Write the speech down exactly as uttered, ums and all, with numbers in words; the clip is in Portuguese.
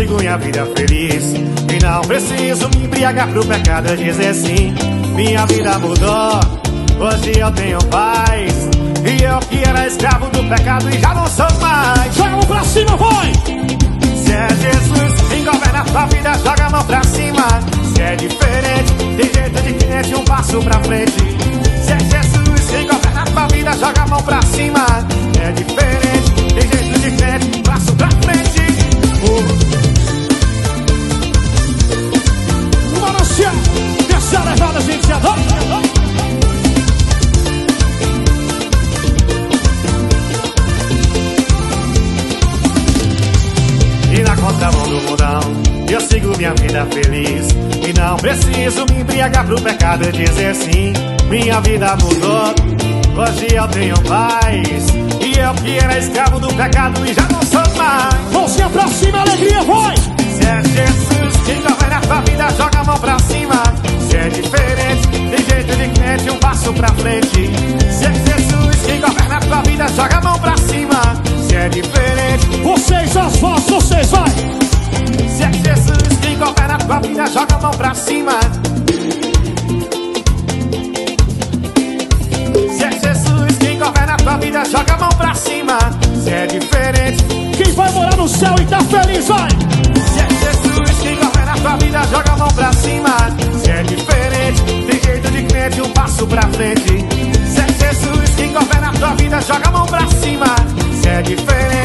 sigo minha vida feliz e não preciso me embriagar pro pecado dizer sim. Minha vida mudou, hoje eu tenho paz, e eu que era escravo do pecado e já não sou mais. Joga a mão pra cima, vai! Se é Jesus quem governa a tua vida, joga a mão pra cima. Se é diferente, tem jeito diferente, um passo pra frente. Se é Jesus quem governa a tua vida, joga a mão pra cima. Se é diferente, tem jeito diferente, um passo pra frente. uh. Manancial, deixa a levada, gente, adora. E na contramão do mundão, eu sigo minha vida feliz e não preciso me embriagar pro pecado e dizer sim. Minha vida mudou, hoje eu tenho paz, e eu que era escravo do pecado e já não sou mais. Mãozinha pra cima, alegria, vai! Se é Jesus quem governa a tua vida, joga a mão pra cima. Se é diferente, tem jeito diferente, um passo pra frente. Se é Jesus quem governa a tua vida, joga a mão pra cima. Se é diferente, vocês, as vozes, vocês, vai! se é Jesus quem governa a tua vida, joga a mão pra cima. Se é Jesus quem governa a tua vida, joga a mão pra cima. Se é diferente, quem vai morar no céu e tá feliz, vai! se é Jesus quem governa a tua vida, joga a mão pra cima. Se é diferente, tem jeito diferente, um passo pra frente. Se é Jesus quem governa a tua vida, joga a mão pra cima. Se é diferente,